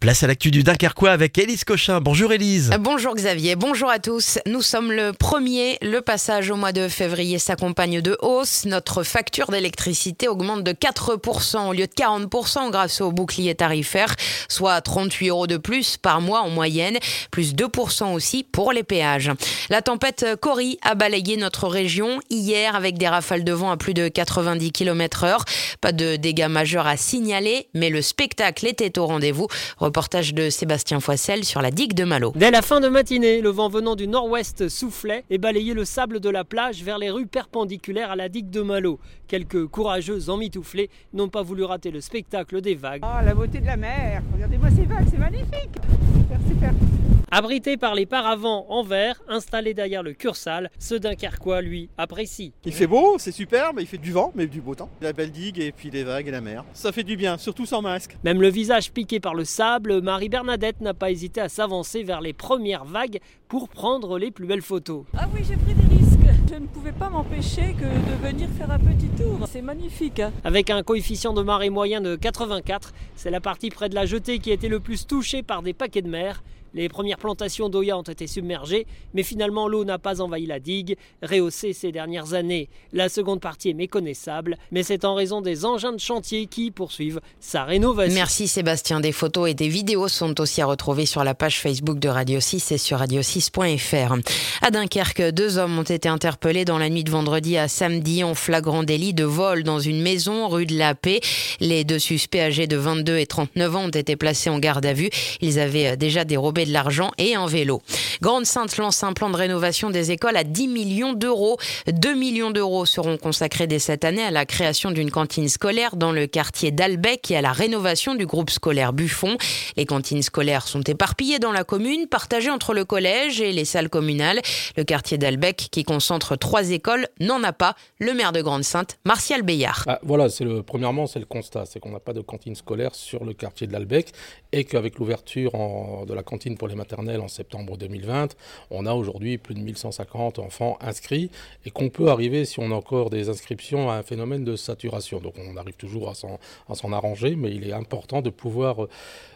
Place à l'actu du Dunkerquois avec Élise Cochin. Bonjour Élise. Bonjour Xavier, bonjour à tous. Nous sommes le 1er, le passage au mois de février s'accompagne de hausse. Notre facture d'électricité augmente de 4% au lieu de 40% grâce au bouclier tarifaire, soit 38 € de plus par mois en moyenne, plus 2% aussi pour les péages. La tempête Cory a balayé notre région hier avec des rafales de vent à plus de 90 km/h. Pas de dégâts majeurs à signaler, mais le spectacle était au rendez-vous. Reportage de Sébastien Foissel sur la digue de Malo. Dès la fin de matinée, le vent venant du nord-ouest soufflait et balayait le sable de la plage vers les rues perpendiculaires à la digue de Malo. Quelques courageux emmitouflés n'ont pas voulu rater le spectacle des vagues. Oh, la beauté de la mer, regardez-moi ces vagues, c'est magnifique. Super. Abrité par les paravents en verre installés derrière le Cursal, ce Dunkerquois, lui, apprécie. Il fait beau, c'est superbe, il fait du vent, mais du beau temps. La belle digue et puis les vagues et la mer. Ça fait du bien, surtout sans masque. Même le visage piqué par le sable, Marie-Bernadette n'a pas hésité à s'avancer vers les premières vagues pour prendre les plus belles photos. Ah oui, j'ai pris des risques. Je ne pouvais pas m'empêcher que de venir faire un petit tour. C'est magnifique. Avec un coefficient de marée moyen de 84, c'est la partie près de la jetée qui a été le plus touchée par des paquets de mer. Les premières plantations d'Oya ont été submergées, mais finalement l'eau n'a pas envahi la digue, rehaussée ces dernières années. La seconde partie est méconnaissable, mais c'est en raison des engins de chantier qui poursuivent sa rénovation. Merci Sébastien. Des photos et des vidéos sont aussi à retrouver sur la page Facebook de Radio 6 et sur radio6.fr. À Dunkerque, 2 hommes ont été interpellés dans la nuit de vendredi à samedi en flagrant délit de vol dans une maison rue de la Paix. Les 2 suspects âgés de 22 et 39 ans ont été placés en garde à vue. Ils avaient déjà dérobé de l'argent et un vélo. Grande-Synthe lance un plan de rénovation des écoles à 10 millions d'euros. 2 millions d'euros seront consacrés dès cette année à la création d'une cantine scolaire dans le quartier d'Albec et à la rénovation du groupe scolaire Buffon. Les cantines scolaires sont éparpillées dans la commune, partagées entre le collège et les salles communales. Le quartier d'Albec, qui concentre 3 écoles, n'en a pas. Le maire de Grande-Synthe, Martial Béillard. Voilà, premièrement, c'est le constat, c'est qu'on n'a pas de cantine scolaire sur le quartier de l'Albec et qu'avec l'ouverture de la cantine pour les maternelles en septembre 2020, on a aujourd'hui plus de 1150 enfants inscrits et qu'on peut arriver, si on a encore des inscriptions, à un phénomène de saturation. Donc on arrive toujours à s'en arranger, mais il est important de pouvoir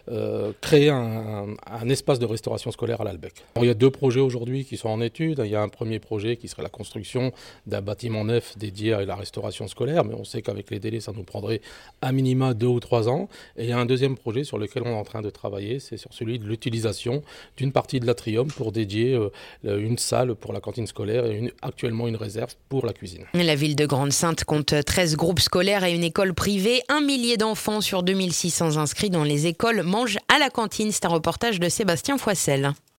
créer un espace de restauration scolaire à l'Albec. Il y a 2 projets aujourd'hui qui sont en étude. Il y a un premier projet qui serait la construction d'un bâtiment neuf dédié à la restauration scolaire, mais on sait qu'avec les délais, ça nous prendrait à minima 2 ou 3 ans. Et il y a un deuxième projet sur lequel on est en train de travailler, c'est sur celui de l'utilisation d'une partie de l'atrium pour dédier une salle pour la cantine scolaire et actuellement une réserve pour la cuisine. La ville de Grande-Synthe compte 13 groupes scolaires et une école privée. 1 millier d'enfants sur 2600 inscrits dans les écoles mangent à la cantine. C'est un reportage de Sébastien Foissel.